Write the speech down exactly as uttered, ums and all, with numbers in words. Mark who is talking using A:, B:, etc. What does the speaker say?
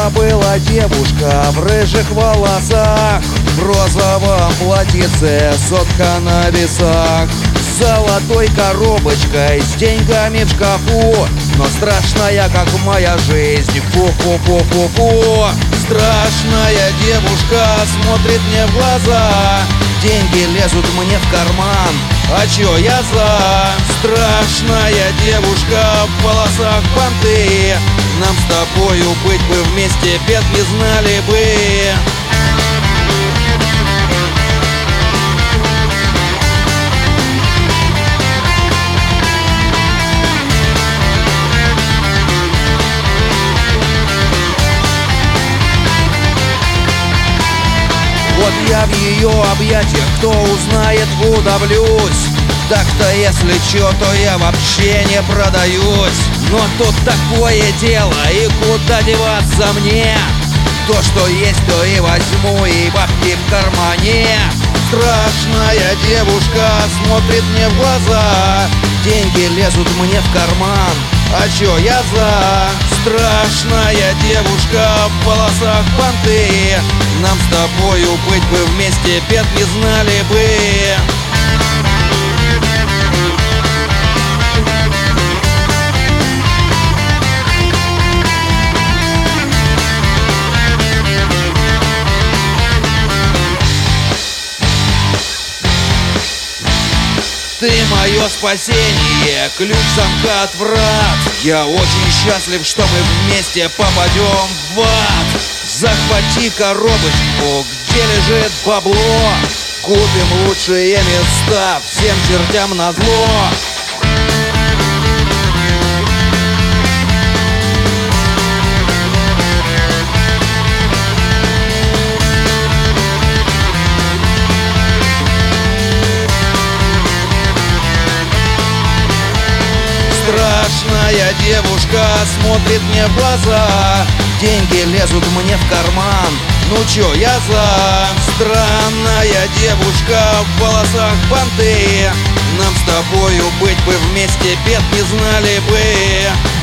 A: Недавно была девушка в рыжих волосах, в розовом платьице, сотка на весах, с золотой коробочкой, с деньгами в шкафу. Но страшная, как моя жизнь, фу-фу-фу-фу-фу. Страшная девушка смотрит мне в глаза, деньги лезут мне в карман, а чё я за? Страшная девушка в волосах банты, нам с тобою быть бы вместе, бед не знали бы. Вот я в ее объятиях, кто узнает, удавлюсь. Так-то если чё, то я вообще не продаюсь. Но тут такое дело, и куда деваться мне? То, что есть, то и возьму, и бабки в кармане. Страшная девушка смотрит мне в глаза, деньги лезут мне в карман, а чё я за? Страшная девушка в волосах банты, нам с тобою быть бы вместе, бед не знали бы. Ты мое спасение, ключ замка от врат. Я очень счастлив, что мы вместе попадем в ад. Захвати коробочку, где лежит бабло, купим лучшие места всем чертям назло. Страшная девушка смотрит мне в глаза, деньги лезут мне в карман, ну чё я за? Странная девушка в волосах банты, нам с тобою быть бы вместе, бед не знали бы.